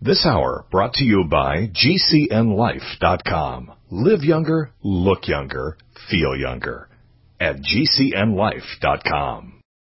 This hour brought to you by GCNLife.com. Live younger, look younger, feel younger at GCNLife.com.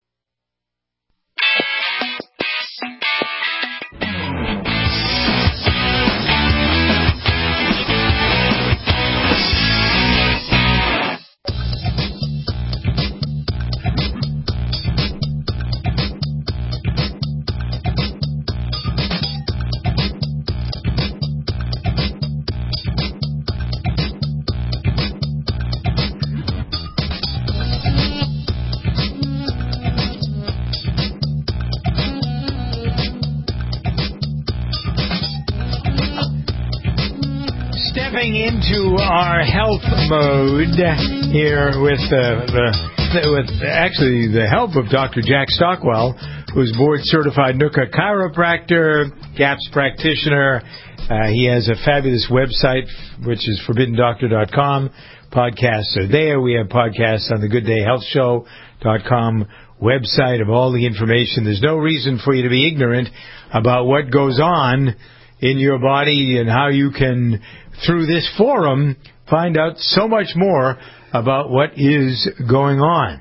Into our health mode here with actually the help of Dr. Jack Stockwell, who's board-certified NUCA chiropractor, GAPS practitioner. He has a fabulous website, which is ForbiddenDoctor.com. Podcasts are there. We have podcasts on the GoodDayHealthShow.com website of all the information. There's no reason for you to be ignorant about what goes on in your body and how you can, through this forum, find out so much more about what is going on.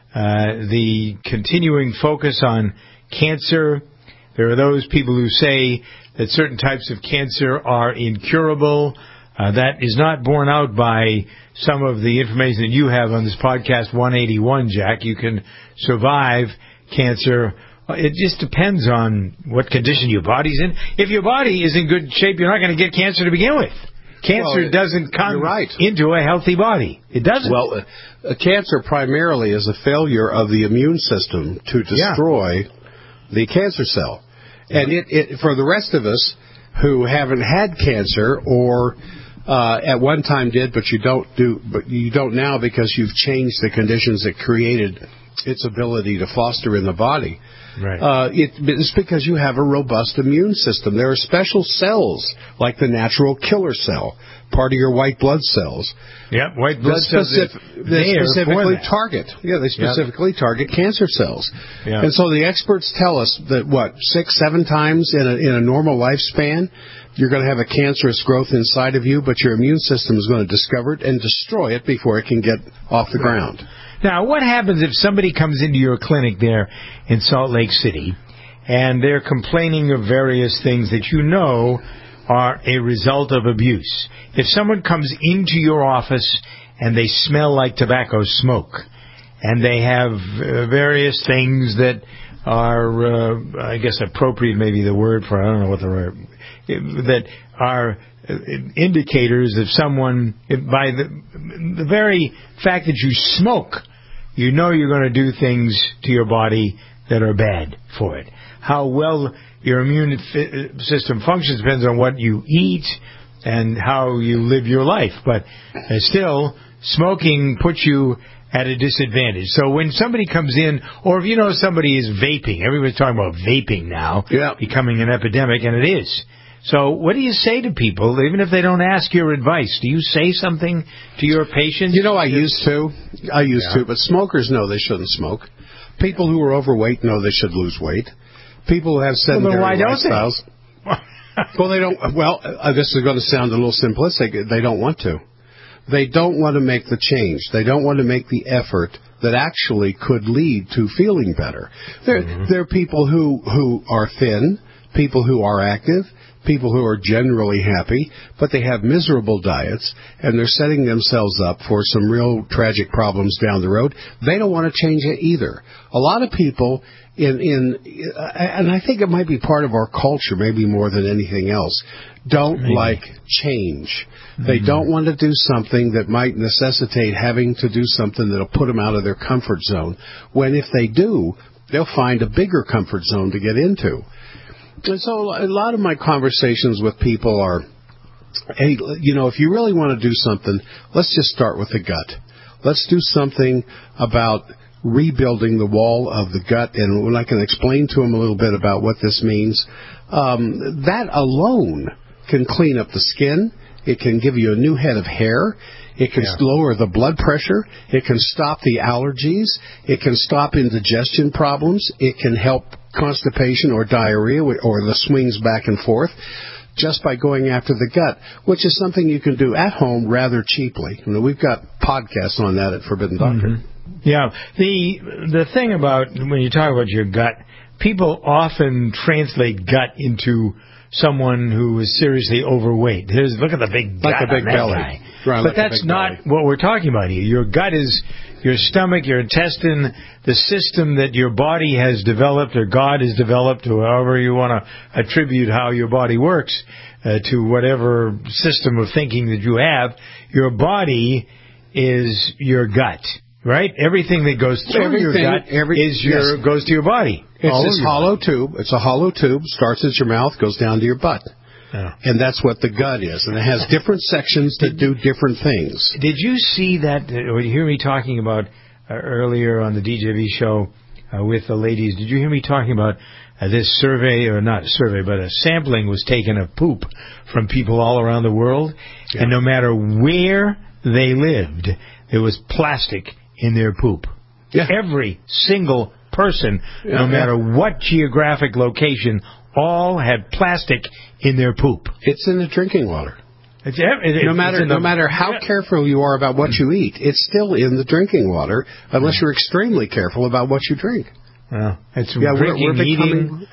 The continuing focus on cancer. There are those people who say that certain types of cancer are incurable. That is not borne out by some of the information that you have on this podcast 181, Jack. You can survive cancer. It just depends on what condition your body's in. If your body is in good shape, you're not going to get cancer to begin with. Cancer doesn't come into a healthy body. It doesn't. Well, cancer primarily is a failure of the immune system to destroy the cancer cell. And it for the rest of us who haven't had cancer or at one time did, but you don't now because you've changed the conditions that created its ability to foster in the body. Right. It's because you have a robust immune system. There are special cells, like the natural killer cell, part of your white blood cells. Yep, white blood cells. They specifically target. Yeah, they specifically target cancer cells. Yep. And so the experts tell us that 6-7 times in a normal lifespan, you're going to have a cancerous growth inside of you, but your immune system is going to discover it and destroy it before it can get off the ground. Now, what happens if somebody comes into your clinic there in Salt Lake City and they're complaining of various things that you know are a result of abuse? If someone comes into your office and they smell like tobacco smoke and they have various things that are, I guess appropriate may be the word for, I don't know what the word, that are indicators of someone, by the very fact that you smoke, you know you're going to do things to your body that are bad for it. How well your immune system functions depends on what you eat and how you live your life. But still, smoking puts you at a disadvantage. So when somebody comes in, or if you know somebody is vaping, everybody's talking about vaping now, becoming an epidemic, and it is. So what do you say to people, even if they don't ask your advice? Do you say something to your patients? You know, I used to, but smokers know they shouldn't smoke. People who are overweight know they should lose weight. People who have sedentary lifestyles. Well, they don't. Well, this is going to sound a little simplistic. They don't want to. They don't want to make the change. They don't want to make the effort that actually could lead to feeling better. There are people who are thin, people who are active, people who are generally happy, but they have miserable diets, and they're setting themselves up for some real tragic problems down the road. They don't want to change it either. A lot of people and I think it might be part of our culture, maybe more than anything else, don't like change. They don't want to do something that might necessitate having to do something that'll put them out of their comfort zone, when if they do, they'll find a bigger comfort zone to get into. And so a lot of my conversations with people are, hey, if you really want to do something, let's just start with the gut. Let's do something about rebuilding the wall of the gut, and when I can explain to them a little bit about what this means, that alone can clean up the skin. It can give you a new head of hair. It can lower the blood pressure. It can stop the allergies. It can stop indigestion problems. It can help constipation or diarrhea or the swings back and forth just by going after the gut, which is something you can do at home rather cheaply. We've got podcasts on that at Forbidden Doctor. Mm-hmm. Yeah. The thing about when you talk about your gut, people often translate gut into someone who is seriously overweight. Look at the big gut, like a big belly. Guy. Right, but that's not what we're talking about here. Your gut is your stomach, your intestine, the system that your body has developed or God has developed, or however you want to attribute how your body works to whatever system of thinking that you have. Your body is your gut, right? Everything that goes through your gut goes to your body. It's this hollow tube. It's a hollow tube. Starts at your mouth, goes down to your butt. Oh. And that's what the gut is. And it has different sections that do different things. Did you see that, or you hear me talking about earlier on the DJV show with the ladies, did you hear me talking about this survey, or not a survey, but a sampling was taken of poop from people all around the world? Yeah. And no matter where they lived, there was plastic in their poop. Yeah. Every single person, no matter what geographic location, all had plastic in their poop. It's in the drinking water. No matter how careful you are about what you eat, it's still in the drinking water, unless you're extremely careful about what you drink. Well, it's drinking, eating.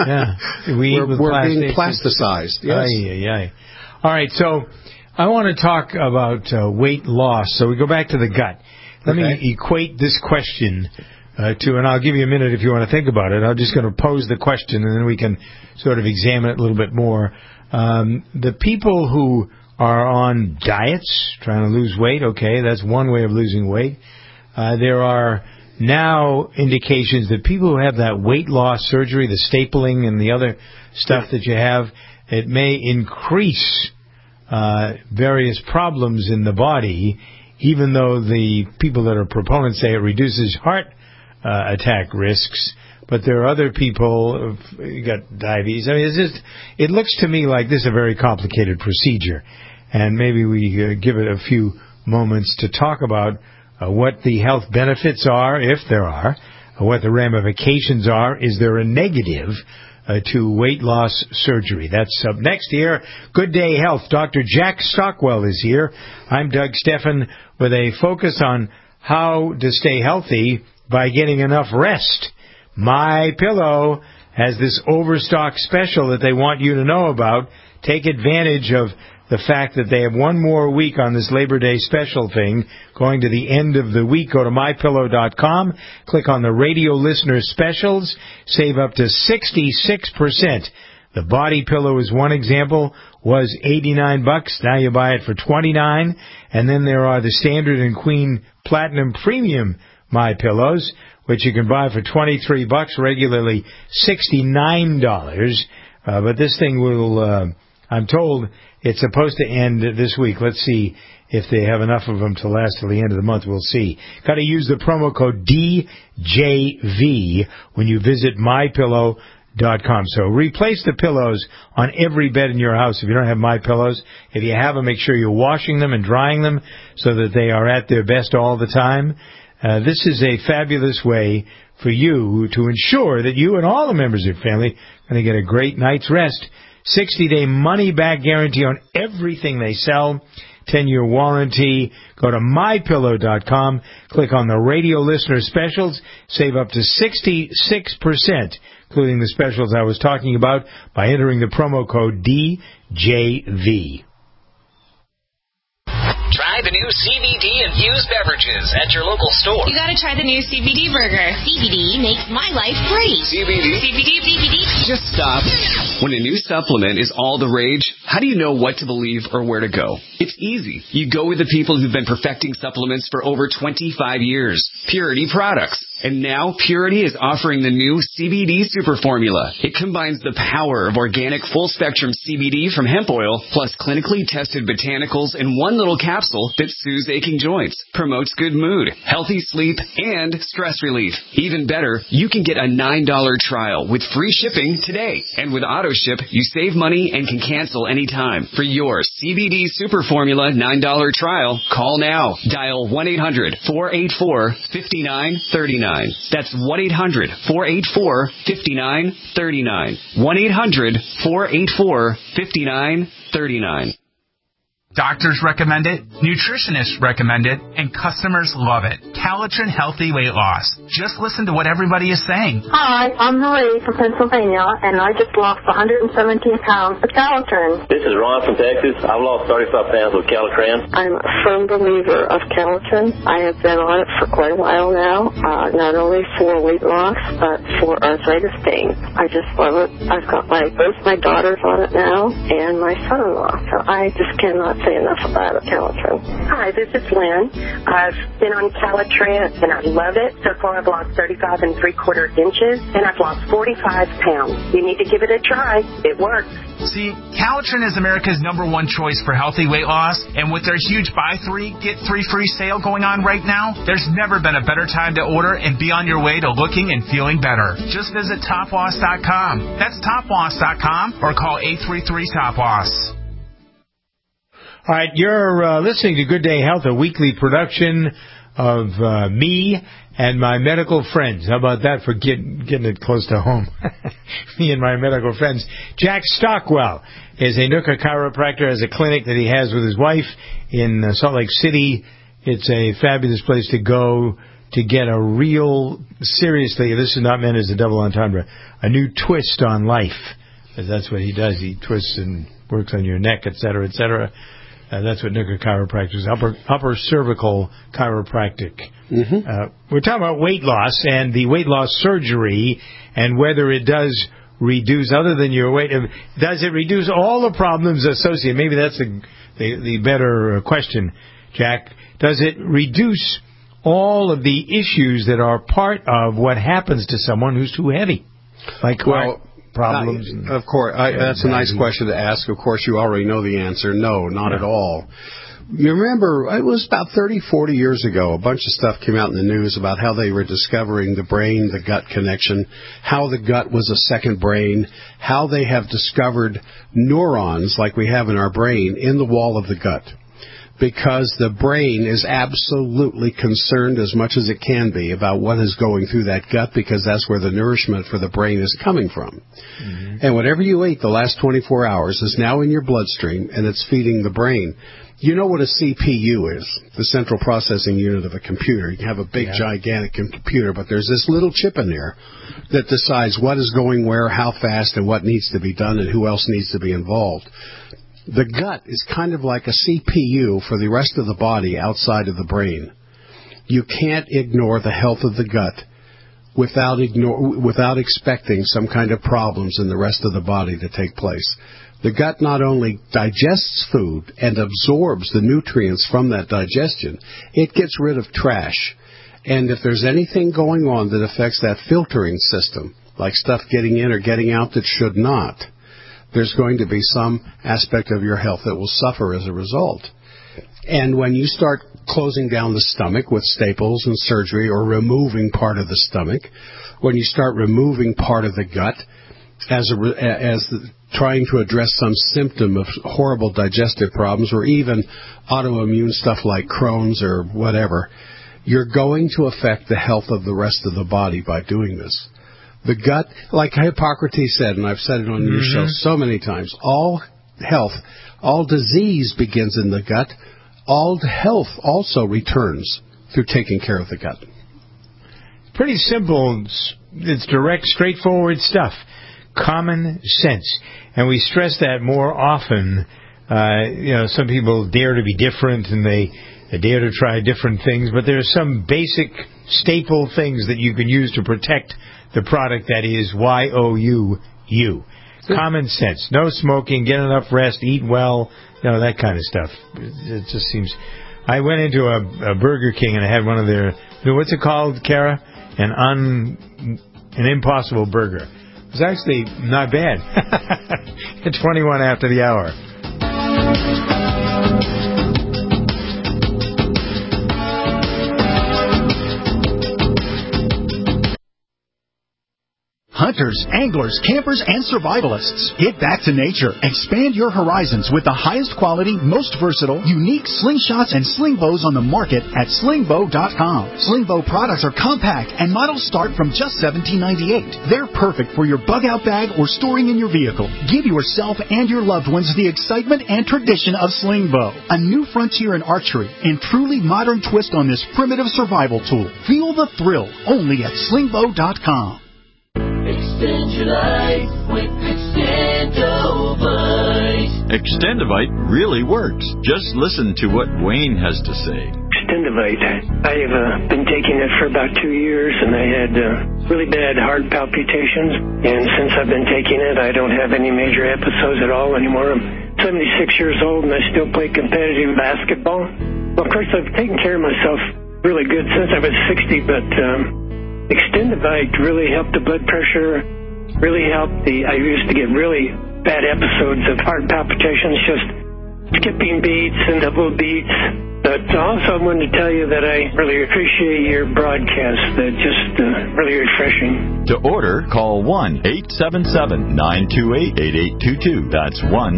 We're being plasticized. Yes. All right, so I want to talk about weight loss. So we go back to the gut. Let me equate this question and I'll give you a minute if you want to think about it. I'm just going to pose the question, and then we can sort of examine it a little bit more. The people who are on diets, trying to lose weight, okay, that's one way of losing weight. There are now indications that people who have that weight loss surgery, the stapling and the other stuff that you have, it may increase various problems in the body, even though the people that are proponents say it reduces heart attack risks, but there are other people who got diabetes. I mean, it looks to me like this is a very complicated procedure, and maybe we give it a few moments to talk about what the health benefits are, if there are, what the ramifications are. Is there a negative to weight loss surgery? That's up next here. Good Day Health. Dr. Jack Stockwell is here. I'm Doug Steffen with a focus on how to stay healthy by getting enough rest. MyPillow has this overstock special that they want you to know about. Take advantage of the fact that they have one more week on this Labor Day special thing. Going to the end of the week, go to MyPillow.com, click on the radio listener specials, save up to 66%. The body pillow is one example, was $89. Now you buy it for $29. And then there are the standard and queen platinum premium MyPillows, which you can buy for $23, regularly $69. But this thing will, I'm told, it's supposed to end this week. Let's see if they have enough of them to last till the end of the month. We'll see. Got to use the promo code DJV when you visit MyPillow.com. So replace the pillows on every bed in your house if you don't have MyPillows. If you have them, make sure you're washing them and drying them so that they are at their best all the time. This is a fabulous way for you to ensure that you and all the members of your family are going to get a great night's rest. 60-day money-back guarantee on everything they sell. 10-year warranty. Go to MyPillow.com. Click on the radio listener specials. Save up to 66%, including the specials I was talking about, by entering the promo code DJV. Try the new CBD-infused beverages at your local store. You gotta try the new CBD burger. CBD makes my life great. CBD. Just stop. When a new supplement is all the rage, how do you know what to believe or where to go? It's easy. You go with the people who've been perfecting supplements for over 25 years. Purity Products. And now Purity is offering the new CBD Super Formula. It combines the power of organic full-spectrum CBD from hemp oil plus clinically tested botanicals in one little capsule that soothes aching joints, promotes good mood, healthy sleep, and stress relief. Even better, you can get a $9 trial with free shipping today. And with AutoShip, you save money and can cancel anytime. For your CBD Super Formula $9 trial, call now. Dial 1-800-484-5939. That's 1-800-484-5939. 1-800-484-5939. Doctors recommend it, nutritionists recommend it, and customers love it. Calitrin Healthy Weight Loss. Just listen to what everybody is saying. Hi, I'm Marie from Pennsylvania, and I just lost 117 pounds with Calitrin. This is Ron from Texas. I've lost 35 pounds with Calitrin. I'm a firm believer of Calitrin. I have been on it for quite a while now, not only for weight loss, but for arthritis pain. I just love it. I've got both my daughters on it now, and my son-in-law, so I just cannot say enough about Calitrin. Hi, this is Lynn. I've been on Calitrin and I love it. So far I've lost 35 3/4 inches and I've lost 45 pounds. You need to give it a try. It works. See, Calitrin is America's #1 choice for healthy weight loss, and with their huge buy 3, get 3 free sale going on right now, there's never been a better time to order and be on your way to looking and feeling better. Just visit toploss.com. That's toploss.com or call 833-TOP-LOSS. All right, you're listening to Good Day Health, a weekly production of me and my medical friends. How about that for getting it close to home? Me and my medical friends. Jack Stockwell is a NUCA chiropractor, has a clinic that he has with his wife in Salt Lake City. It's a fabulous place to go to get a real, seriously, this is not meant as a double entendre, a new twist on life. Because that's what he does. He twists and works on your neck, et cetera, et cetera. That's what NUCA chiropractic is, upper cervical chiropractic. Mm-hmm. We're talking about weight loss and the weight loss surgery and whether it does reduce, other than your weight, does it reduce all the problems associated? Maybe that's the better question, Jack. Does it reduce all of the issues that are part of what happens to someone who's too heavy? Like problems? Of course. That's a nice question to ask. Of course, you already know the answer. No, not at all. You remember, it was about 30, 40 years ago, a bunch of stuff came out in the news about how they were discovering the brain, the gut connection, how the gut was a second brain, how they have discovered neurons like we have in our brain in the wall of the gut. Because the brain is absolutely concerned as much as it can be about what is going through that gut, because that's where the nourishment for the brain is coming from. Mm-hmm. And whatever you ate the last 24 hours is now in your bloodstream, and it's feeding the brain. You know what a CPU is, the central processing unit of a computer. You can have a big, gigantic computer, but there's this little chip in there that decides what is going where, how fast, and what needs to be done, and who else needs to be involved. The gut is kind of like a CPU for the rest of the body outside of the brain. You can't ignore the health of the gut without expecting some kind of problems in the rest of the body to take place. The gut not only digests food and absorbs the nutrients from that digestion, it gets rid of trash. And if there's anything going on that affects that filtering system, like stuff getting in or getting out that should not, there's going to be some aspect of your health that will suffer as a result. And when you start closing down the stomach with staples and surgery, or removing part of the stomach, when you start removing part of the gut as trying to address some symptom of horrible digestive problems, or even autoimmune stuff like Crohn's or whatever, you're going to affect the health of the rest of the body by doing this. The gut, like Hippocrates said, and I've said it on your show so many times, all health, all disease begins in the gut. All health also returns through taking care of the gut. Pretty simple. It's direct, straightforward stuff. Common sense. And we stress that more often. Some people dare to be different and they dare to try different things, but there are some basic staple things that you can use to protect the product that is YOU. Common sense. No smoking, get enough rest, eat well, that kind of stuff. It just seems... I went into a Burger King and I had one of their... What's it called, Kara? an Impossible Burger. It was actually not bad. At 21 after the hour. Hunters, anglers, campers, and survivalists. Get back to nature. Expand your horizons with the highest quality, most versatile, unique slingshots and sling bows on the market at slingbow.com. Slingbow products are compact and models start from just $17.98. They're perfect for your bug out bag or storing in your vehicle. Give yourself and your loved ones the excitement and tradition of Slingbow, a new frontier in archery and truly modern twist on this primitive survival tool. Feel the thrill only at slingbow.com. Extend your life with Extendovite. Extendovite really works. Just listen to what Wayne has to say. Extendovite. I have been taking it for about 2 years, and I had really bad heart palpitations. And since I've been taking it, I don't have any major episodes at all anymore. I'm 76 years old, and I still play competitive basketball. Well, of course, I've taken care of myself really good since I was 60, but Extendovite really helped the blood pressure, really helped I used to get really bad episodes of heart palpitations, just skipping beats and double beats. But also I wanted to tell you that I really appreciate your broadcast. They're just really refreshing. To order, call 1-877-928-8822. That's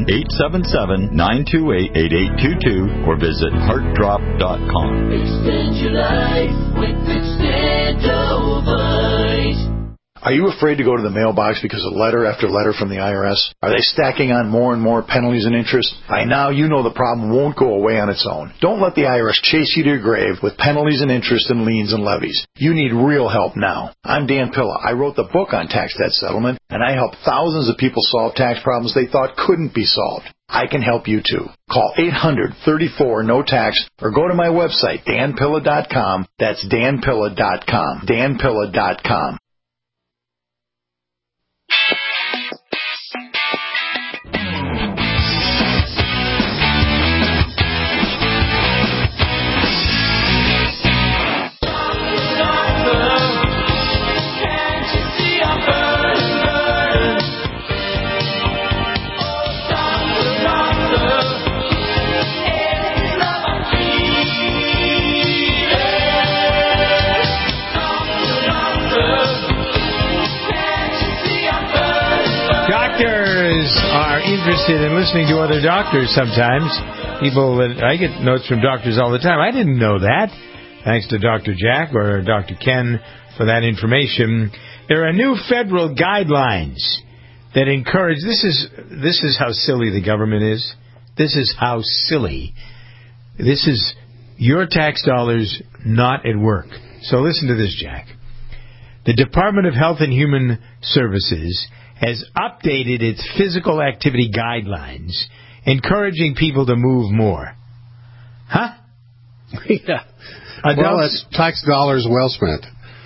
1-877-928-8822 or visit heartdrop.com. Extend your life with Extendovite. Are you afraid to go to the mailbox because of letter after letter from the IRS? Are they stacking on more and more penalties and interest? By now, you know the problem won't go away on its own. Don't let the IRS chase you to your grave with penalties and interest and liens and levies. You need real help now. I'm Dan Pilla. I wrote the book on tax debt settlement, and I help thousands of people solve tax problems they thought couldn't be solved. I can help you too. Call 800-34-NO-TAX or go to my website, danpilla.com. That's danpilla.com. danpilla.com. Doctors are interested in listening to other doctors sometimes. I get notes from doctors all the time. I didn't know that. Thanks to Dr. Jack or Dr. Ken for that information. There are new federal guidelines that encourage... This is how silly the government is. This is how silly. This is your tax dollars not at work. So listen to this, Jack. The Department of Health and Human Services has updated its physical activity guidelines, encouraging people to move more. Huh? Yeah. Well, that's tax dollars well spent.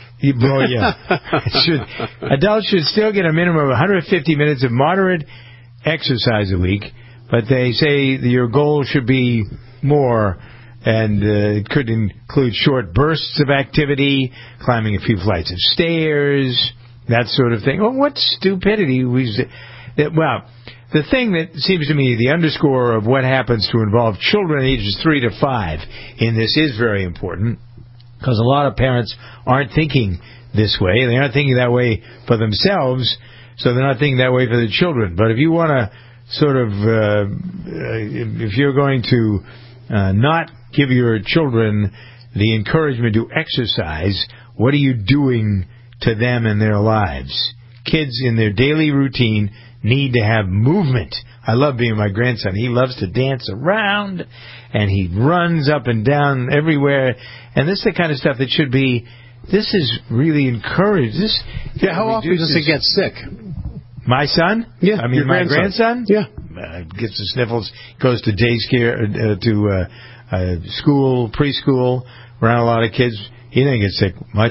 Adults should still get a minimum of 150 minutes of moderate exercise a week, but they say your goal should be more, and it could include short bursts of activity, climbing a few flights of stairs, that sort of thing. Oh, what stupidity. Well, the thing that seems to me the underscore of what happens to involve children ages 3 to 5 in this is very important, because a lot of parents aren't thinking this way. They aren't thinking that way for themselves, so they're not thinking that way for the children. But if you want to sort of, if you're going to not give your children the encouragement to exercise, what are you doing to them in their lives? Kids in their daily routine need to have movement. I love being my grandson. He loves to dance around, and he runs up and down everywhere. And this is the kind of stuff that should be, this is really encouraged. How often does he get sick? My son? Yeah, I mean, my grandson? Yeah. Gets the sniffles, goes to daycare, to school, preschool, around a lot of kids. He doesn't get sick much.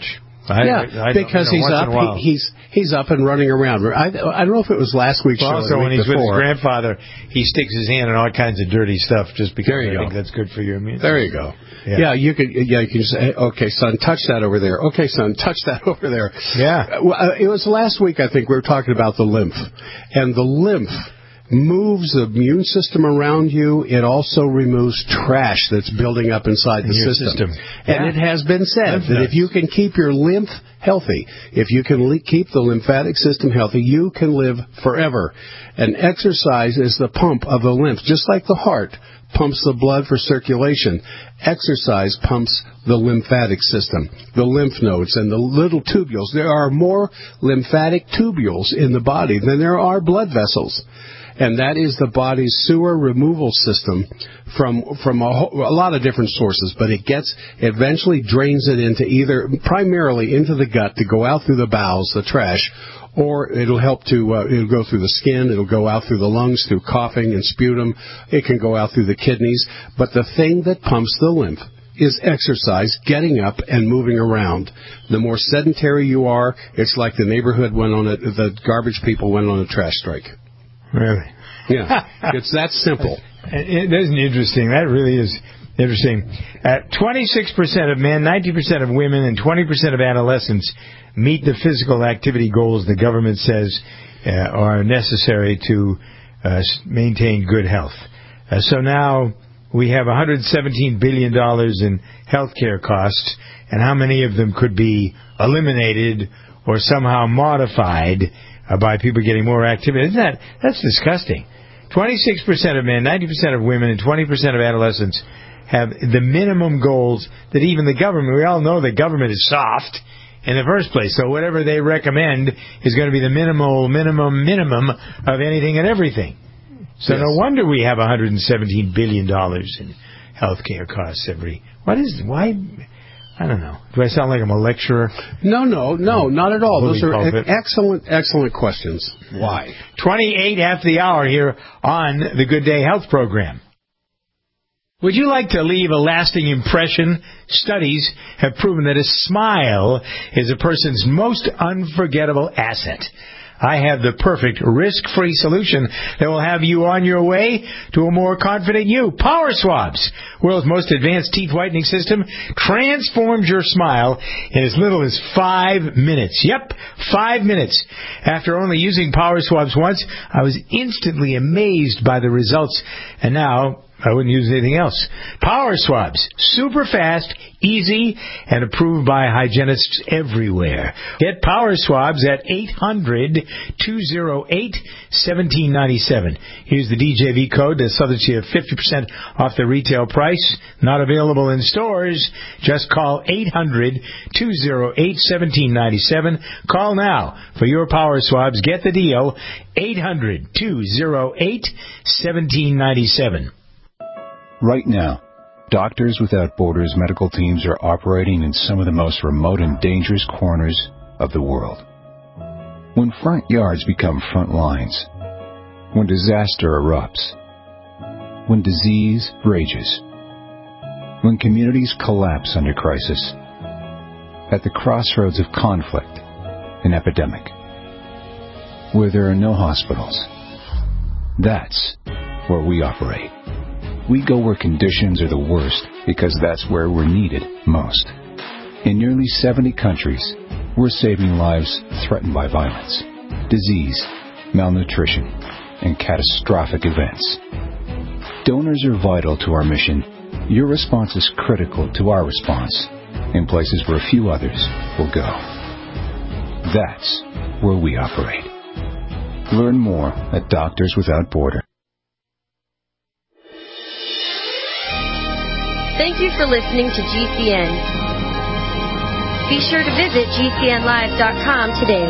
Because he's up. He's up and running around. I don't know if it was last week's show. Also, when he's with his grandfather, he sticks his hand in all kinds of dirty stuff just because I think that's good for your immune system. There you go. Yeah, you can say, okay, son, touch that over there. Okay, son, touch that over there. Yeah. It was last week, I think, we were talking about the lymph. And the lymph moves the immune system around you. It also removes trash that's building up inside the system. And it has been said that if you can keep your lymph healthy, if you can keep the lymphatic system healthy, you can live forever. And exercise is the pump of the lymph, just like the heart pumps the blood for circulation. Exercise pumps the lymphatic system, the lymph nodes, and the little tubules. There are more lymphatic tubules in the body than there are blood vessels. And that is the body's sewer removal system from a lot of different sources, but it eventually drains it into primarily into the gut to go out through the bowels, the trash, or it'll help to, it'll go through the skin, it'll go out through the lungs, through coughing and sputum, it can go out through the kidneys, but the thing that pumps the lymph is exercise, getting up and moving around. The more sedentary you are, it's like the the garbage people went on a trash strike. Really? Yeah. It's that simple. It isn't interesting. That really is interesting. 26% of men, 90% of women, and 20% of adolescents meet the physical activity goals the government says are necessary to maintain good health. So now we have $117 billion in healthcare costs, and how many of them could be eliminated or somehow modified by people getting more activity? That's disgusting. 26% of men, 90% of women, and 20% of adolescents have the minimum goals that even the government, we all know the government is soft in the first place, so whatever they recommend is going to be the minimum of anything and everything. So no wonder we have $117 billion in healthcare costs why? I don't know. Do I sound like I'm a lecturer? No, not at all. Those are excellent questions. Why? 28 after the hour here on the Good Day Health Program. Would you like to leave a lasting impression? Studies have proven that a smile is a person's most unforgettable asset. I have the perfect risk-free solution that will have you on your way to a more confident you. Power Swabs, world's most advanced teeth whitening system, transforms your smile in as little as 5 minutes. Yep, 5 minutes. After only using Power Swabs once, I was instantly amazed by the results, and now I wouldn't use anything else. Power Swabs, super fast, easy, and approved by hygienists everywhere. Get Power Swabs at 800-208-1797. Use the DJV code that subjects you 50% off the retail price. Not available in stores. Just call 800-208-1797. Call now for your Power Swabs. Get the deal. 800-208-1797. Right now, Doctors Without Borders medical teams are operating in some of the most remote and dangerous corners of the world. When front yards become front lines, when disaster erupts, when disease rages, when communities collapse under crisis, at the crossroads of conflict and epidemic, where there are no hospitals, that's where we operate. We go where conditions are the worst because that's where we're needed most. In nearly 70 countries, we're saving lives threatened by violence, disease, malnutrition, and catastrophic events. Donors are vital to our mission. Your response is critical to our response in places where few others will go. That's where we operate. Learn more at Doctors Without Borders. Thank you for listening to GCN. Be sure to visit GCNlive.com today.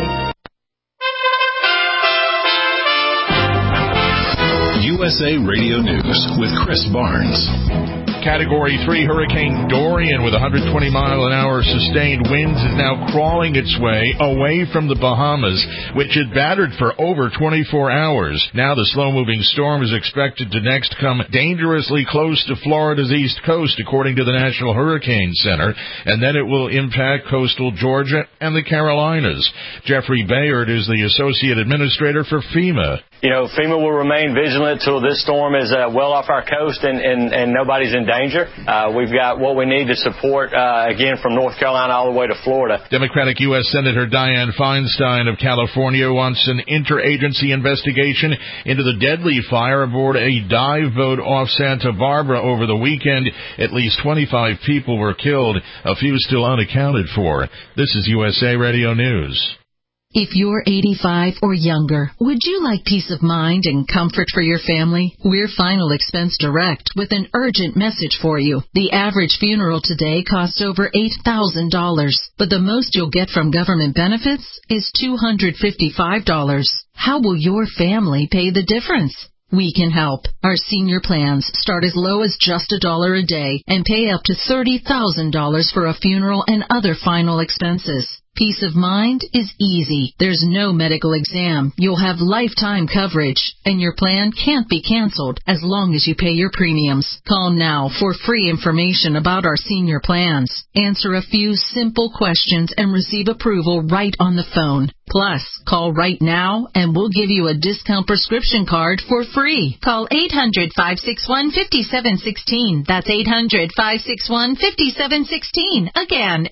USA Radio News with Chris Barnes. Category 3 Hurricane Dorian with 120-mile-an-hour sustained winds is now crawling its way away from the Bahamas, which had battered for over 24 hours. Now the slow-moving storm is expected to next come dangerously close to Florida's east coast, according to the National Hurricane Center, and then it will impact coastal Georgia and the Carolinas. Jeffrey Bayard is the Associate Administrator for FEMA. FEMA will remain vigilant till this storm is well off our coast and nobody's in danger. We've got what we need to support, again, from North Carolina all the way to Florida. Democratic U.S. Senator Dianne Feinstein of California wants an interagency investigation into the deadly fire aboard a dive boat off Santa Barbara over the weekend. At least 25 people were killed, a few still unaccounted for. This is USA Radio News. If you're 85 or younger, would you like peace of mind and comfort for your family? We're Final Expense Direct with an urgent message for you. The average funeral today costs over $8,000, but the most you'll get from government benefits is $255. How will your family pay the difference? We can help. Our senior plans start as low as just $1 a day and pay up to $30,000 for a funeral and other final expenses. Peace of mind is easy. There's no medical exam. You'll have lifetime coverage, and your plan can't be canceled as long as you pay your premiums. Call now for free information about our senior plans. Answer a few simple questions and receive approval right on the phone. Plus, call right now and we'll give you a discount prescription card for free. Call 800-561-5716. That's 800-561-5716. Again,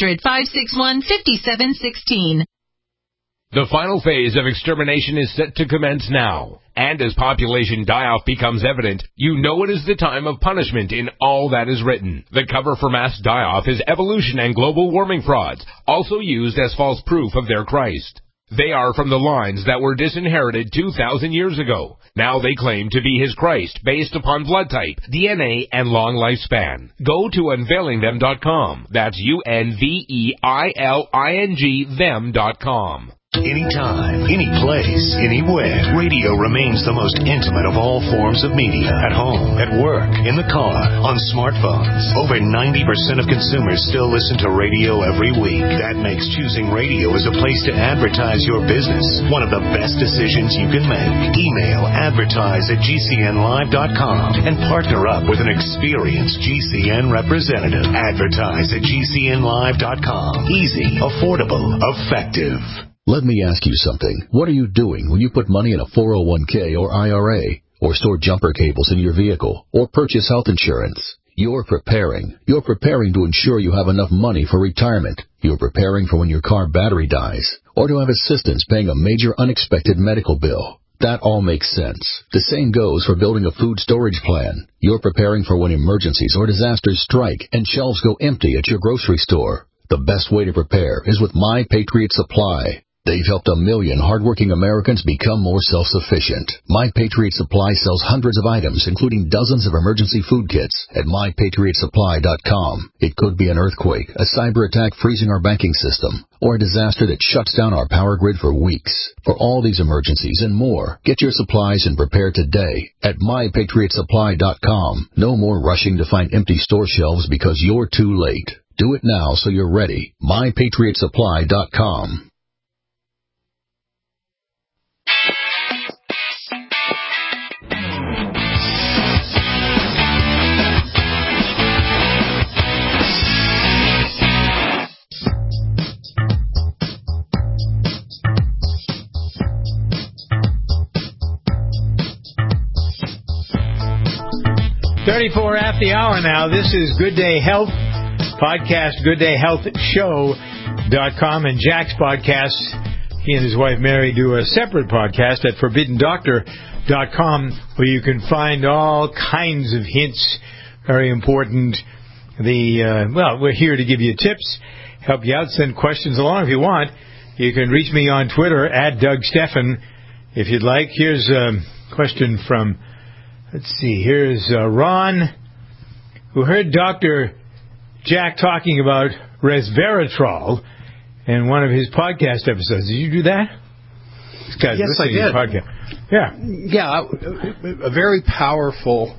800-561-5716. The final phase of extermination is set to commence now. And as population die-off becomes evident, you know it is the time of punishment in all that is written. The cover for mass die-off is evolution and global warming frauds, also used as false proof of their Christ. They are from the lines that were disinherited 2,000 years ago. Now they claim to be his Christ based upon blood type, DNA, and long lifespan. Go to unveilingthem.com. That's UNVEILING them.com. Anytime, any place, anywhere, radio remains the most intimate of all forms of media. At home, at work, in the car, on smartphones. Over 90% of consumers still listen to radio every week. That makes choosing radio as a place to advertise your business one of the best decisions you can make. Email advertise@gcnlive.com and partner up with an experienced GCN representative. Advertise at gcnlive.com. Easy, affordable, effective. Let me ask you something. What are you doing when you put money in a 401k or IRA, or store jumper cables in your vehicle, or purchase health insurance? You're preparing. You're preparing to ensure you have enough money for retirement. You're preparing for when your car battery dies, or to have assistance paying a major unexpected medical bill. That all makes sense. The same goes for building a food storage plan. You're preparing for when emergencies or disasters strike and shelves go empty at your grocery store. The best way to prepare is with My Patriot Supply. They've helped 1 million hardworking Americans become more self-sufficient. My Patriot Supply sells hundreds of items, including dozens of emergency food kits at MyPatriotSupply.com. It could be an earthquake, a cyber attack freezing our banking system, or a disaster that shuts down our power grid for weeks. For all these emergencies and more, get your supplies and prepare today at MyPatriotSupply.com. No more rushing to find empty store shelves because you're too late. Do it now so you're ready. MyPatriotSupply.com. .34 after the hour now. This is Good Day Health podcast, GoodDayHealthShow.com, and Jack's podcast. He and his wife Mary do a separate podcast at ForbiddenDoctor.com, where you can find all kinds of hints, very important. We're here to give you tips, help you out, send questions along if you want. You can reach me on Twitter at Doug Stephan if you'd like. Here's a question from, let's see, here's Ron, who heard Dr. Jack talking about resveratrol in one of his podcast episodes. Did you do that? Yes, I did. Yeah. Yeah, a very powerful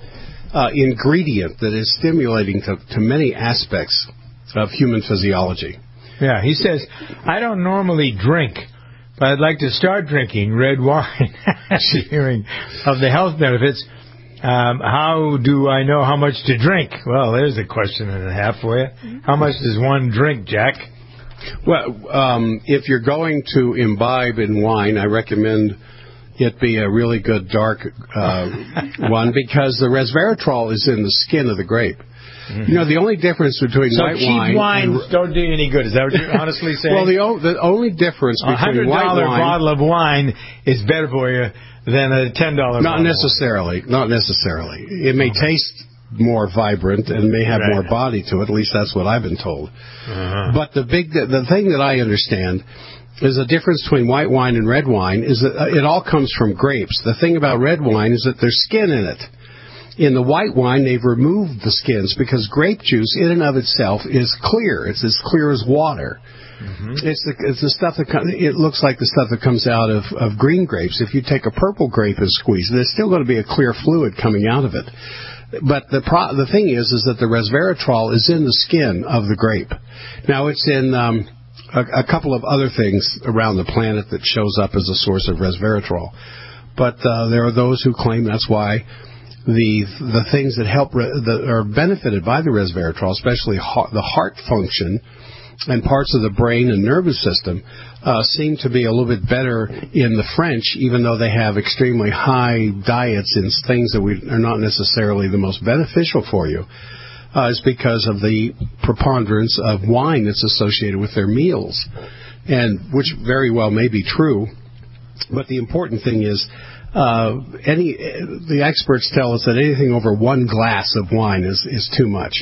ingredient that is stimulating to many aspects of human physiology. Yeah, he says, I don't normally drink, but I'd like to start drinking red wine. Hearing of the health benefits. How do I know how much to drink? Well, there's a question and a half for you. How much does one drink, Jack? Well, if you're going to imbibe in wine, I recommend it be a really good dark one, because the resveratrol is in the skin of the grape. Mm-hmm. You know, the only difference between white wine... So cheap wines don't do you any good. Is that what you're honestly saying? Well, the only difference between white wine... $100 bottle of wine is better for you than a $10 bottle. Not necessarily. It may taste more vibrant and may have more body to it. At least that's what I've been told. Uh-huh. But the thing that I understand is the difference between white wine and red wine is that it all comes from grapes. The thing about red wine is that there's skin in it. In the white wine, they've removed the skins because grape juice in and of itself is clear. It's as clear as water. Mm-hmm. It's the stuff that it looks like the stuff that comes out of green grapes. If you take a purple grape and squeeze it, there's still going to be a clear fluid coming out of it. But the thing is that the resveratrol is in the skin of the grape. Now it's in a couple of other things around the planet that shows up as a source of resveratrol. But there are those who claim that's why the things that help that are benefited by the resveratrol, especially the heart function and parts of the brain and nervous system, seem to be a little bit better in the French, even though they have extremely high diets in things that are not necessarily the most beneficial for you. Is because of the preponderance of wine that's associated with their meals, and which very well may be true. But the important thing is, the experts tell us that anything over 1 glass of wine is too much.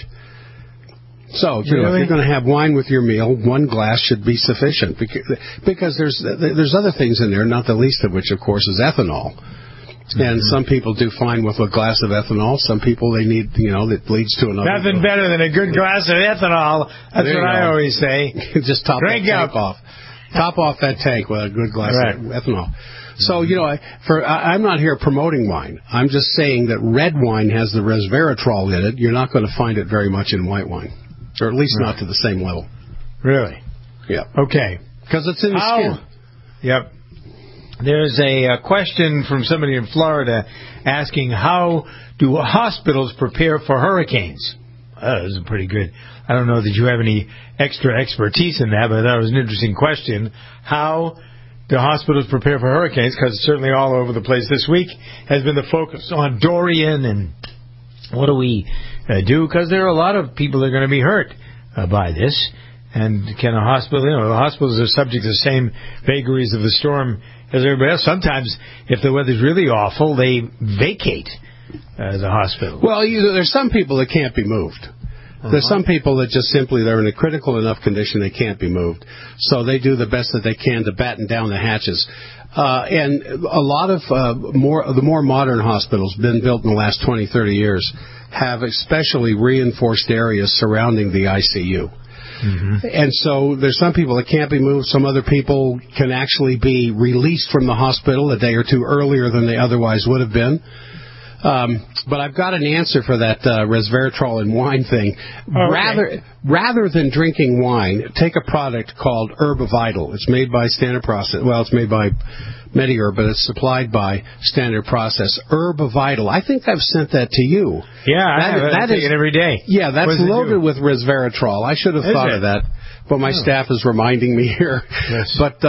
So, if you're going to have wine with your meal, 1 glass should be sufficient, because there's other things in there, not the least of which, of course, is ethanol. And some people do fine with a glass of ethanol. Some people, they need, that leads to another. Nothing better than a good glass of ethanol. That's what I always say. Just top that tank off. Top off that tank with a good glass of ethanol. So, I'm not here promoting wine. I'm just saying that red wine has the resveratrol in it. You're not going to find it very much in white wine. Or at least not to the same level. Really? Yeah. Okay. Because it's in the skin. Yep. There's a question from somebody in Florida asking, how do hospitals prepare for hurricanes? That was pretty good. I don't know that you have any extra expertise in that, but that was an interesting question. How do hospitals prepare for hurricanes? Because certainly all over the place this week has been the focus on Dorian and what do we do? Because there are a lot of people that are going to be hurt by this. And can a hospital, the hospitals are subject to the same vagaries of the storm as everybody else. Sometimes, if the weather's really awful, they vacate the hospital. Well, there's some people that can't be moved. Uh-huh. There's some people that just simply, they're in a critical enough condition they can't be moved. So they do the best that they can to batten down the hatches. And a lot of the more modern hospitals, been built in the last 20, 30 years, have especially reinforced areas surrounding the ICU. Mm-hmm. And so there's some people that can't be moved. Some other people can actually be released from the hospital a day or two earlier than they otherwise would have been. But I've got an answer for that resveratrol in wine thing. Okay. Rather than drinking wine, take a product called Herbavital. It's made by Standard Process. Well, it's made by MediHerb, but it's supplied by Standard Process. Herbavital. I think I've sent that to you. Yeah, I take it every day. Yeah, that's loaded with resveratrol. I should have thought of that. But my staff is reminding me here. Yes. But,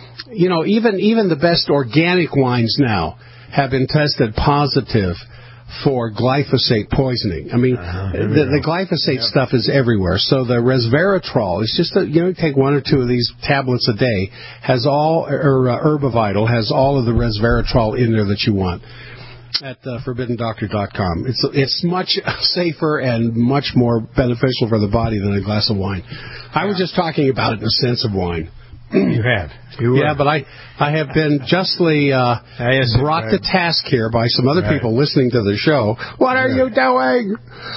even the best organic wines now have been tested positive for glyphosate poisoning. I mean, the glyphosate stuff is everywhere. So the resveratrol is just take 1 or 2 of these tablets a day. Herbavital has all of the resveratrol in there that you want at ForbiddenDoctor.com. It's much safer and much more beneficial for the body than a glass of wine. I was just talking about it in the sense of wine. You have. Yeah, but I have been justly brought to task here by some other people listening to the show. What are you doing?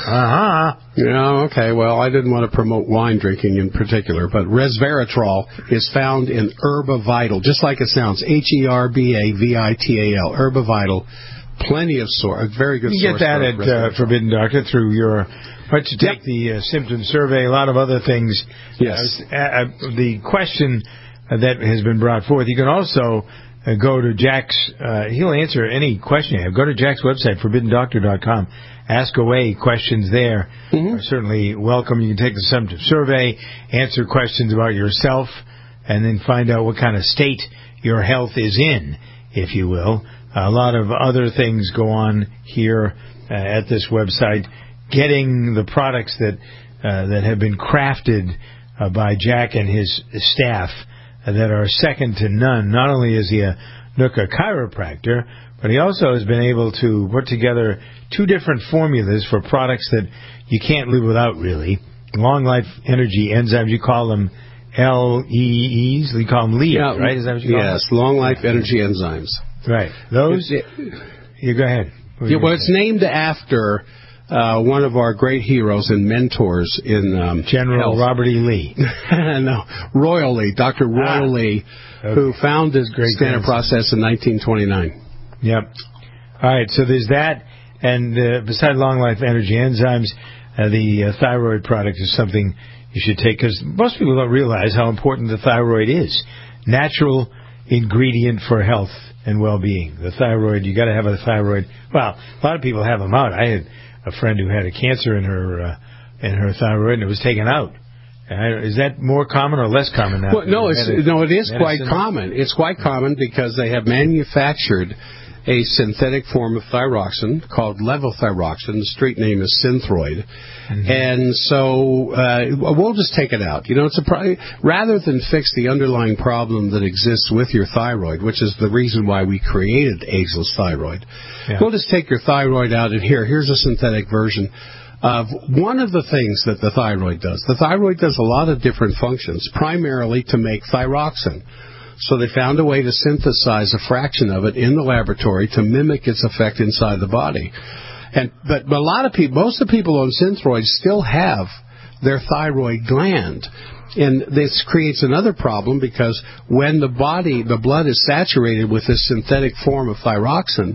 Okay, well, I didn't want to promote wine drinking in particular, but resveratrol is found in Herbavital, just like it sounds, Herbavital, Herbavital. plenty of very good source. You get that at Forbidden Doctor through your... Why don't you take the symptom survey, a lot of other things. Yes. The question that has been brought forth, you can also go to Jack's... he'll answer any question you have. Go to Jack's website, ForbiddenDoctor.com. Ask away. Questions there are certainly welcome. You can take the symptom survey, answer questions about yourself, and then find out what kind of state your health is in, if you will. A lot of other things go on here at this website. Getting the products that have been crafted by Jack and his staff that are second to none. Not only is he a Nooka chiropractor, but he also has been able to put together 2 different formulas for products that you can't live without, really. Long Life Energy Enzymes, you call them LEEs, you call them LEEs, right? Is that what you call them? Yes, Long Life Energy Enzymes. Right. Those, you go ahead. Well, it's named after one of our great heroes and mentors in General health. Robert E. Lee. No, Royal Lee, Dr. Royal Lee, who founded Standard Process in 1929. Yep. All right, so there's that, and besides Long Life Energy Enzymes, the thyroid product is something you should take, because most people don't realize how important the thyroid is. Natural ingredient for health and well-being. The thyroid, you got to have a thyroid. Well, a lot of people have them out. I had a friend who had a cancer in her thyroid, and it was taken out. Is that more common or less common now? Well, it is quite common. It's quite common because they have manufactured a synthetic form of thyroxine called levothyroxine. The street name is Synthroid. And so we'll just take it out. It's rather than fix the underlying problem that exists with your thyroid, which is the reason why we created Azel's Thyroid. Yeah. We'll just take your thyroid out, and here's a synthetic version of one of the things that the thyroid does. The thyroid does a lot of different functions, primarily to make thyroxine. So they found a way to synthesize a fraction of it in the laboratory to mimic its effect inside the body. But a lot of people, most of the people on Synthroid still have their thyroid gland. And this creates another problem because when the blood is saturated with this synthetic form of thyroxine,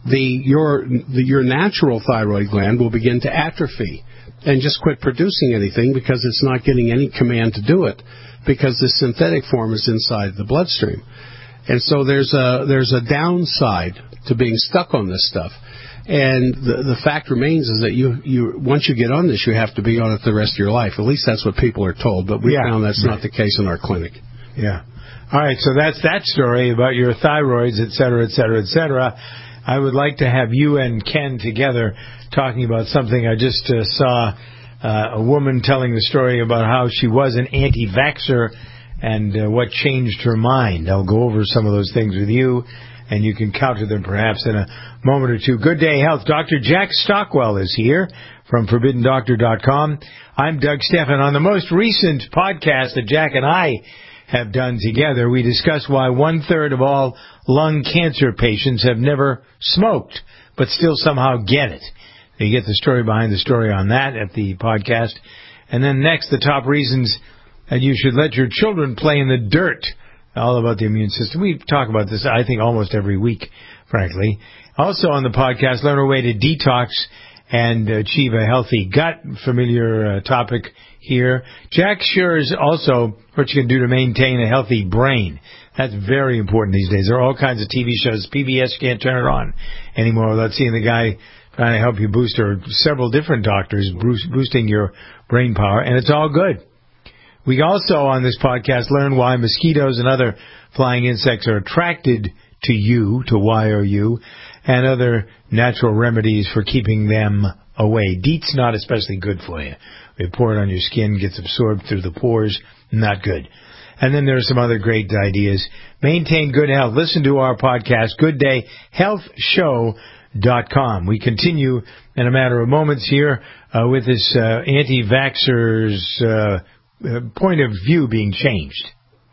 your natural thyroid gland will begin to atrophy and just quit producing anything because it's not getting any command to do it, because the synthetic form is inside the bloodstream. And so there's a downside to being stuck on this stuff. And the fact remains is that you once you get on this, you have to be on it the rest of your life. At least that's what people are told, but we found that's not the case in our clinic. Yeah. All right, so that's that story about your thyroids, et cetera, et cetera, et cetera. I would like to have you and Ken together talking about something. I just saw a woman telling the story about how she was an anti-vaxxer and what changed her mind. I'll go over some of those things with you, and you can counter them perhaps in a moment or two. Good Day Health. Dr. Jack Stockwell is here from ForbiddenDoctor.com. I'm Doug Stephan. On the most recent podcast that Jack and I have done together, we discuss why 1/3 of all lung cancer patients have never smoked, but still somehow get it. You get the story behind the story on that at the podcast. And then next, the top reasons that you should let your children play in the dirt. All about the immune system. We talk about this, I think, almost every week, frankly. Also on the podcast, learn a way to detox and achieve a healthy gut. Familiar topic here. Jack shares also what you can do to maintain a healthy brain. That's very important these days. There are all kinds of TV shows. PBS, you can't turn it on anymore without seeing the guy trying to help you boost, or several different doctors boosting your brain power, and it's all good. We also, on this podcast, learn why mosquitoes and other flying insects are attracted to you, to YOU, and other natural remedies for keeping them away. DEET's not especially good for you. We pour it on your skin, gets absorbed through the pores, not good. And then there are some other great ideas. Maintain good health. Listen to our podcast, GoodDayHealthShow.com. We continue in a matter of moments here with this anti-vaxxer's point of view being changed.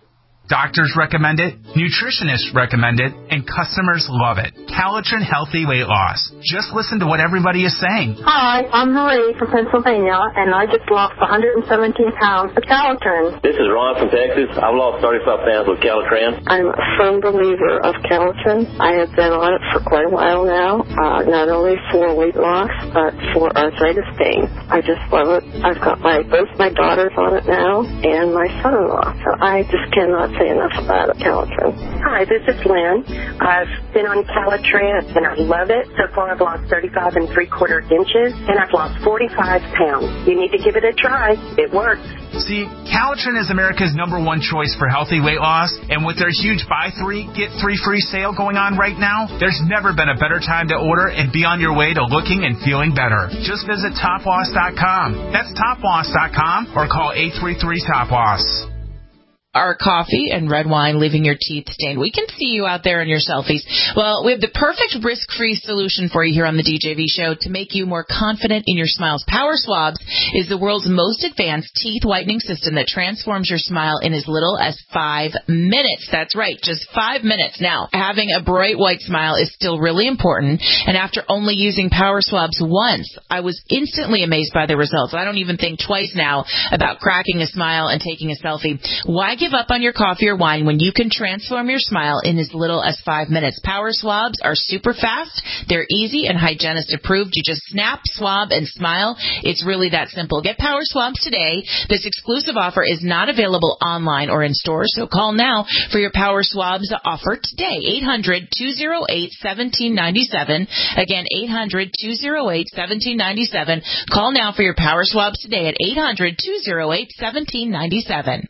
Doctors recommend it, nutritionists recommend it, and customers love it. Calitrin Healthy Weight Loss. Just listen to what everybody is saying. Hi, I'm Marie from Pennsylvania, and I just lost 117 pounds with Calitrin. This is Ron from Texas. I've lost 35 pounds with Calitrin. I'm a firm believer of Calitrin. I have been on it for quite a while now, not only for weight loss, but for arthritis pain. I just love it. I've got both my daughters on it now, and my son-in-law. So I just cannot say enough about Calitrin. Hi, this is Lynn. I've been on Calitrin, and I love it. So far, I've lost 35 3/4 inches, and I've lost 45 pounds. You need to give it a try. It works. See, Calitrin is America's #1 choice for healthy weight loss, and with their huge buy 3, get 3 free sale going on right now, there's never been a better time to order and be on your way to looking and feeling better. Just visit toploss.com. That's toploss.com or call 833-TOP-LOSS. Are coffee and red wine leaving your teeth stained? We can see you out there in your selfies. Well, we have the perfect risk-free solution for you here on the DJV show to make you more confident in your smiles. Power Swabs is the world's most advanced teeth whitening system that transforms your smile in as little as 5 minutes. That's right, just 5 minutes. Now, having a bright white smile is still really important, and after only using Power Swabs once, I was instantly amazed by the results. I don't even think twice now about cracking a smile and taking a selfie. Why give up on your coffee or wine when you can transform your smile in as little as 5 minutes? Power Swabs are super fast. They're easy and hygienist approved. You just snap, swab, and smile. It's really that simple. Get Power Swabs today. This exclusive offer is not available online or in stores, so call now for your Power Swabs offer today. 800-208-1797. Again, 800-208-1797. Call now for your Power Swabs today at 800-208-1797.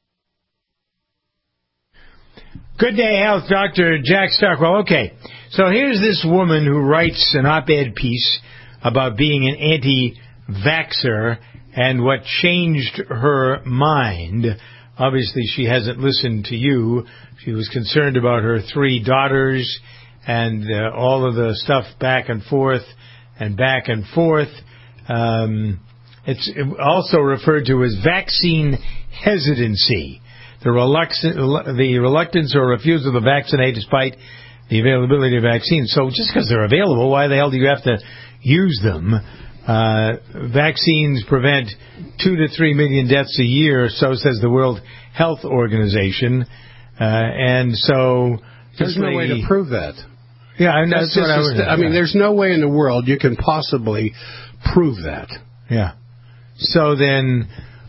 Good Day Health, Dr. Jack Stockwell. Okay, so here's this woman who writes an op-ed piece about being an anti-vaxxer and what changed her mind. Obviously, she hasn't listened to you. She was concerned about her 3 daughters and all of the stuff back and forth and back and forth. It's also referred to as vaccine hesitancy. The reluctance or refusal to vaccinate despite the availability of vaccines. So just because they're available, why the hell do you have to use them? Vaccines prevent 2 to 3 million deaths a year, so says the World Health Organization. And so there's no way to prove that. Yeah, and that's what I was. I mean, there's no way in the world you can possibly prove that. Yeah. So then,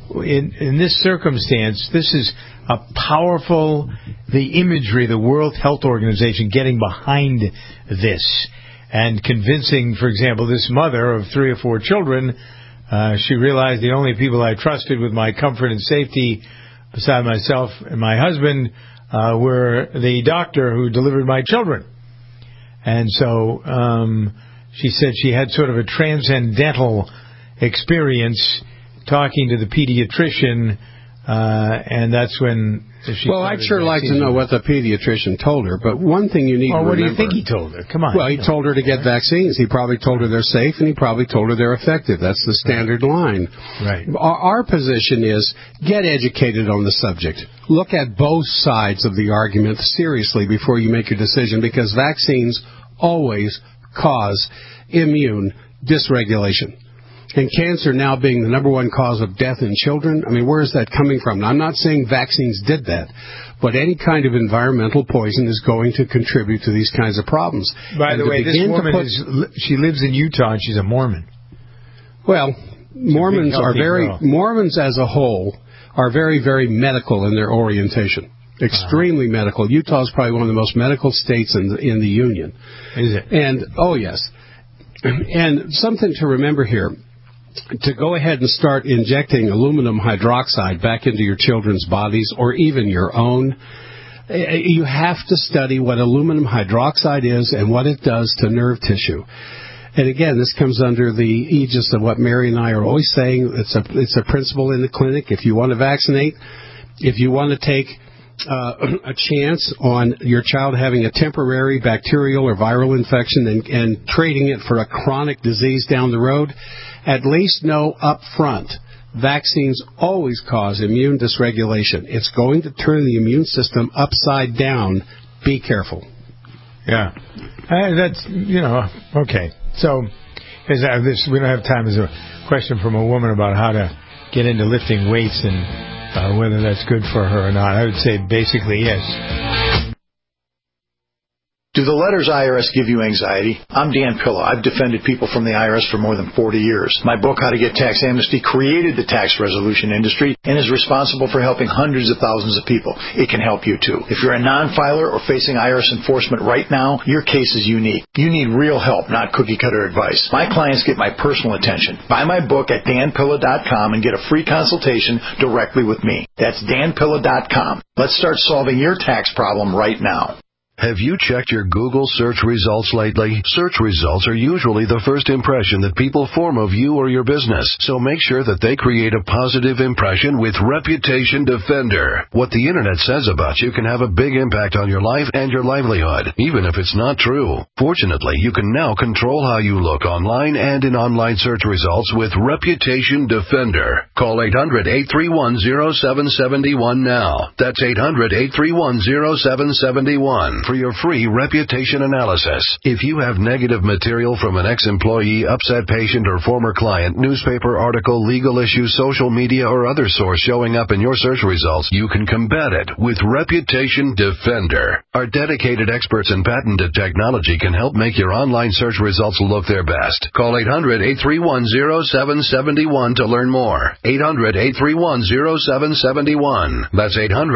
in this circumstance, this is a powerful, the imagery, the World Health Organization getting behind this and convincing, for example, this mother of 3 or 4 children, she realized the only people I trusted with my comfort and safety beside myself and my husband were the doctor who delivered my children. And so she said she had sort of a transcendental experience talking to the pediatrician, and that's when she... Well, I'd sure like to know what the pediatrician told her, but one thing you need to remember... What do you think he told her? Come on. Well, he told her to get vaccines. He probably told her they're safe, and he probably told her they're effective. That's the standard line. Right. Our position is get educated on the subject. Look at both sides of the argument seriously before you make your decision, because vaccines always cause immune dysregulation. And cancer now being the #1 cause of death in children, I mean, where is that coming from? Now, I'm not saying vaccines did that, but any kind of environmental poison is going to contribute to these kinds of problems. By the way, this woman she lives in Utah and she's a Mormon. Well, Mormons as a whole are very, very medical in their orientation. Extremely medical. Utah is probably one of the most medical states in the Union. Is it? And, oh, yes. And something to remember here. To go ahead and start injecting aluminum hydroxide back into your children's bodies or even your own, you have to study what aluminum hydroxide is and what it does to nerve tissue. And again, this comes under the aegis of what Mary and I are always saying. It's a principle in the clinic. If you want to vaccinate, if you want to take a chance on your child having a temporary bacterial or viral infection and trading it for a chronic disease down the road, at least know up front vaccines always cause immune dysregulation. It's going to turn the immune system upside down. Be careful. Yeah. That's, okay. So, we don't have time. There's a question from a woman about how to get into lifting weights and whether that's good for her or not. I would say basically yes. Do the letters IRS give you anxiety? I'm Dan Pilla. I've defended people from the IRS for more than 40 years. My book, How to Get Tax Amnesty, created the tax resolution industry and is responsible for helping hundreds of thousands of people. It can help you, too. If you're a non-filer or facing IRS enforcement right now, your case is unique. You need real help, not cookie-cutter advice. My clients get my personal attention. Buy my book at danpilla.com and get a free consultation directly with me. That's danpilla.com. Let's start solving your tax problem right now. Have you checked your Google search results lately? Search results are usually the first impression that people form of you or your business, so make sure that they create a positive impression with Reputation Defender. What the Internet says about you can have a big impact on your life and your livelihood, even if it's not true. Fortunately, you can now control how you look online and in online search results with Reputation Defender. Call 800-831-0771 now. That's 800-831-0771. For your free reputation analysis. If you have negative material from an ex-employee, upset patient, or former client, newspaper article, legal issue, social media, or other source showing up in your search results, you can combat it with Reputation Defender. Our dedicated experts in patented technology can help make your online search results look their best. Call 800-831-0771 to learn more. 800-831-0771. That's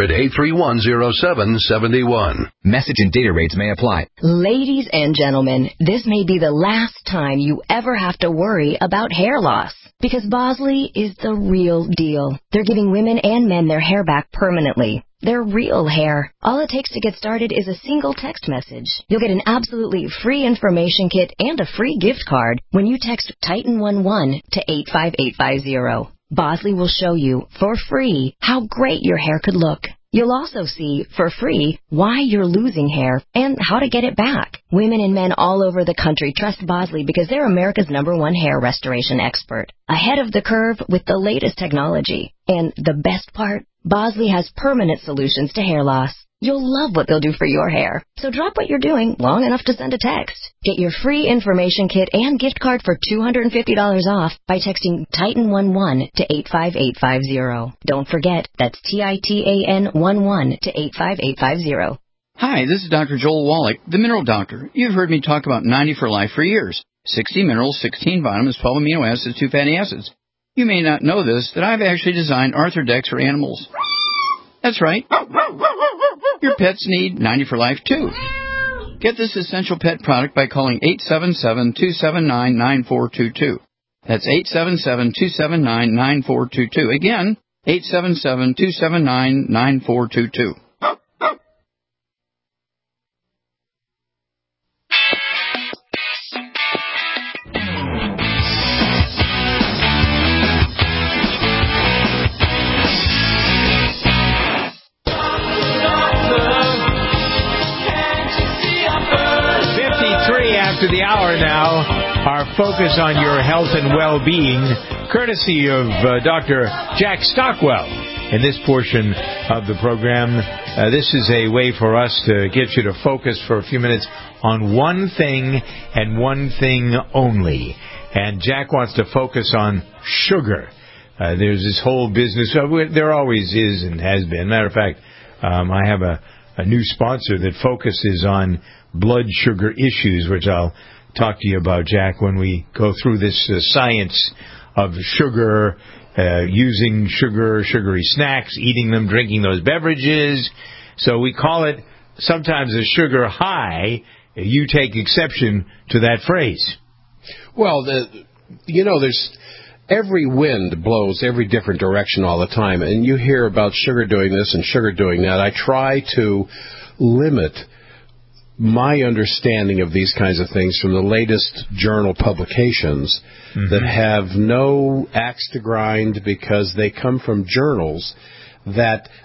800-831-0771. Message and data rates may apply. Ladies and gentlemen, this may be the last time you ever have to worry about hair loss. Because Bosley is the real deal. They're giving women and men their hair back permanently. Their real hair. All it takes to get started is a single text message. You'll get an absolutely free information kit and a free gift card when you text Titan11 to 85850. Bosley will show you, for free, how great your hair could look. You'll also see, for free, why you're losing hair and how to get it back. Women and men all over the country trust Bosley because they're America's #1 hair restoration expert. Ahead of the curve with the latest technology. And the best part, Bosley has permanent solutions to hair loss. You'll love what they'll do for your hair. So drop what you're doing long enough to send a text. Get your free information kit and gift card for $250 off by texting Titan11 to 85850. Don't forget, that's TITAN11 to 85850. Hi, this is Dr. Joel Wallach, the Mineral Doctor. You've heard me talk about 90 for Life for years. 60 minerals, 16 vitamins, 12 amino acids, 2 fatty acids. You may not know this, that I've actually designed Arthrodex for animals. That's right. Your pets need 90 for Life, too. Get this essential pet product by calling 877-279-9422. That's 877-279-9422. Again, 877-279-9422. After the hour now, our focus on your health and well-being, courtesy of Dr. Jack Stockwell. In this portion of the program, this is a way for us to get you to focus for a few minutes on one thing and one thing only. And Jack wants to focus on sugar. There's this whole business. There always is and has been. Matter of fact, I have a new sponsor that focuses on blood sugar issues, which I'll talk to you about, Jack, when we go through this science of sugar, using sugar, sugary snacks, eating them, drinking those beverages. So we call it sometimes a sugar high. You take exception to that phrase. Well, there's every wind blows every different direction all the time, and you hear about sugar doing this and sugar doing that. I try to limit my understanding of these kinds of things from the latest journal publications that have no axe to grind, because they come from journals that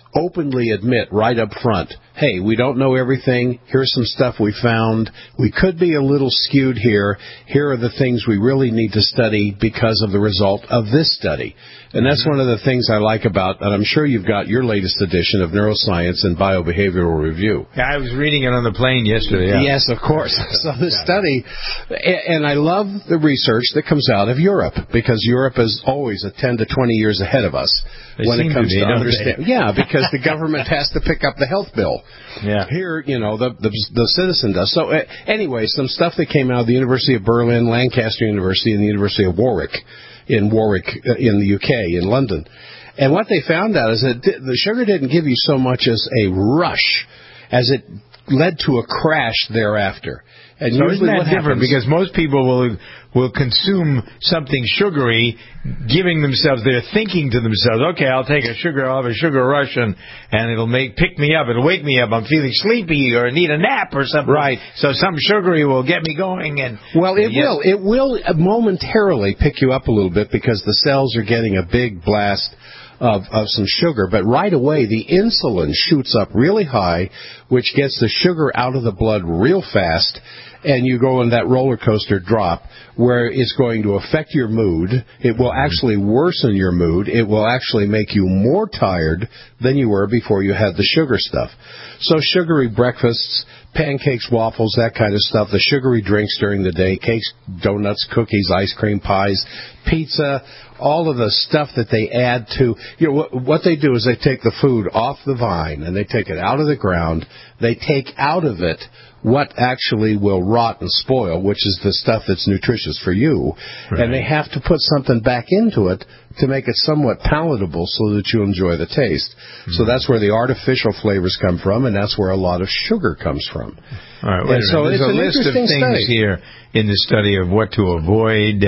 openly admit right up front, hey, we don't know everything. Here's some stuff we found. We could be a little skewed here. Here are the things we really need to study because of the result of this study. And that's one of the things I like about, and I'm sure you've got your latest edition of Neuroscience and Biobehavioral Review. Yeah, I was reading it on the plane yesterday. Yeah. Yes, of course. So the study, and I love the research that comes out of Europe, because Europe is always 10 to 20 years ahead of us when it comes to understanding. Yeah, because the government has to pick up the health bill. Yeah. Here, the citizen does. So anyway, some stuff that came out of the University of Berlin, Lancaster University, and the University of Warwick in the UK, in London. And what they found out is that the sugar didn't give you so much as a rush as it led to a crash thereafter. And so usually isn't that different? Because most people will consume something sugary, giving themselves, they're thinking to themselves, okay, I'll have a sugar rush, and it'll pick me up, it'll wake me up, I'm feeling sleepy or need a nap or something. Right. So some sugary will get me going. It will momentarily pick you up a little bit because the cells are getting a big blast of some sugar, but right away the insulin shoots up really high, which gets the sugar out of the blood real fast, and you go on that roller coaster drop where it's going to affect your mood. It will actually worsen your mood. It will actually make you more tired than you were before you had the sugar stuff. So sugary breakfasts, pancakes, waffles, that kind of stuff, the sugary drinks during the day, cakes, donuts, cookies, ice cream, pies, pizza, all of the stuff that they add to, what they do is they take the food off the vine and they take it out of the ground. They take out of it what actually will rot and spoil, which is the stuff that's nutritious for you. Right. And they have to put something back into it to make it somewhat palatable so that you enjoy the taste. Mm-hmm. So that's where the artificial flavors come from, and that's where a lot of sugar comes from. All right, wait a minute. There's a list of things here in the study of what to avoid.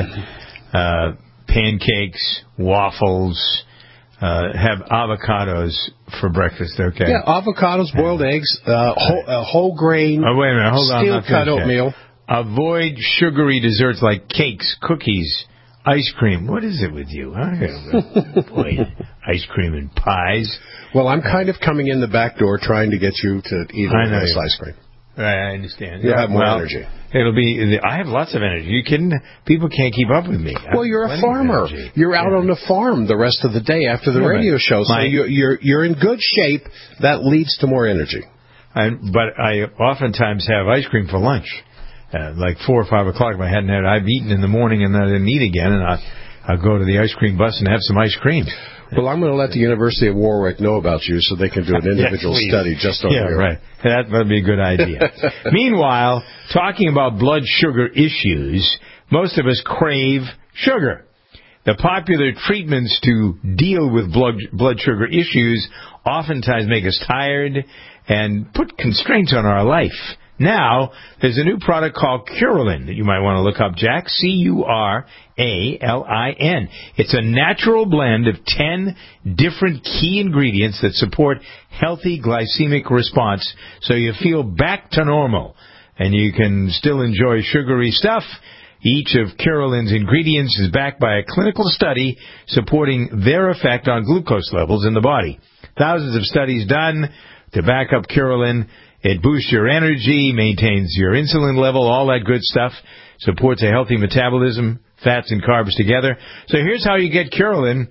Pancakes, waffles, have avocados for breakfast, okay? Yeah, avocados, boiled eggs, whole grain, wait a minute, hold on, steel-cut oatmeal. Avoid sugary desserts like cakes, cookies, ice cream. What is it with you? Boy, ice cream and pies. Well, I'm kind of coming in the back door trying to get you to eat a nice ice cream. I understand. You'll have more energy. I have lots of energy. You kidding? People can't keep up with me. Well, you're a farmer. You're out on the farm the rest of the day after the radio show, so you're in good shape. That leads to more energy. But I oftentimes have ice cream for lunch, like 4 or 5 o'clock. If I hadn't had it, I've eaten in the morning and I didn't eat again, and I'll go to the ice cream bus and have some ice cream. Well, I'm going to let the University of Warwick know about you so they can do an individual study just over here. Yeah, right. That would be a good idea. Meanwhile, talking about blood sugar issues, most of us crave sugar. The popular treatments to deal with blood sugar issues oftentimes make us tired and put constraints on our life. Now, there's a new product called Curulin that you might want to look up, Jack. Curalin. It's a natural blend of 10 different key ingredients that support healthy glycemic response so you feel back to normal and you can still enjoy sugary stuff. Each of Curulin's ingredients is backed by a clinical study supporting their effect on glucose levels in the body. Thousands of studies done to back up Curulin. It boosts your energy, maintains your insulin level, all that good stuff, supports a healthy metabolism, fats and carbs together. So here's how you get Curulin,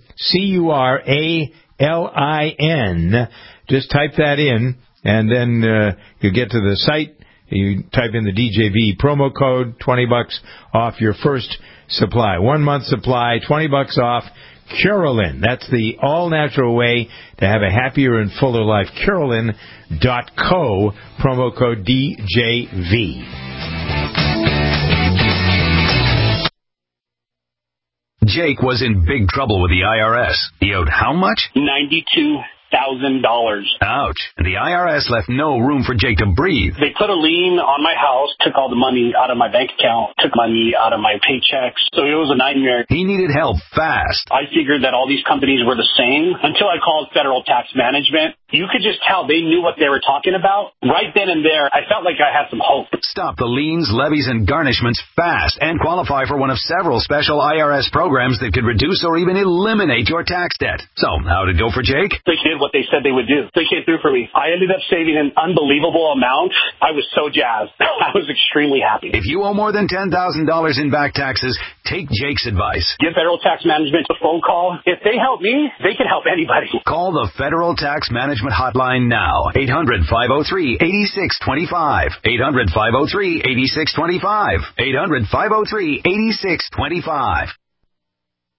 Curalin. Just type that in, and then you get to the site. You type in the DJV promo code, $20 off your first supply. 1 month supply, $20 off. Curulin. That's the all-natural way to have a happier and fuller life. Curulin.co, promo code DJV. Jake was in big trouble with the IRS. He owed how much? $92,000. Ouch. And the IRS left no room for Jake to breathe. They put a lien on my house, took all the money out of my bank account, took money out of my paychecks. So it was a nightmare. He needed help fast. I figured that all these companies were the same until I called Federal Tax Management. You could just tell they knew what they were talking about. Right then and there, I felt like I had some hope. Stop the liens, levies, and garnishments fast and qualify for one of several special IRS programs that could reduce or even eliminate your tax debt. So, how'd it go for Jake? It what they said they would do. They came through for me. I ended up saving an unbelievable amount. I was so jazzed. I was extremely happy. If you owe more than $10,000 in back taxes, take Jake's advice. Give Federal Tax Management a phone call. If they help me, they can help anybody. Call the Federal Tax Management Hotline now. 800-503-8625. 800-503-8625. 800-503-8625.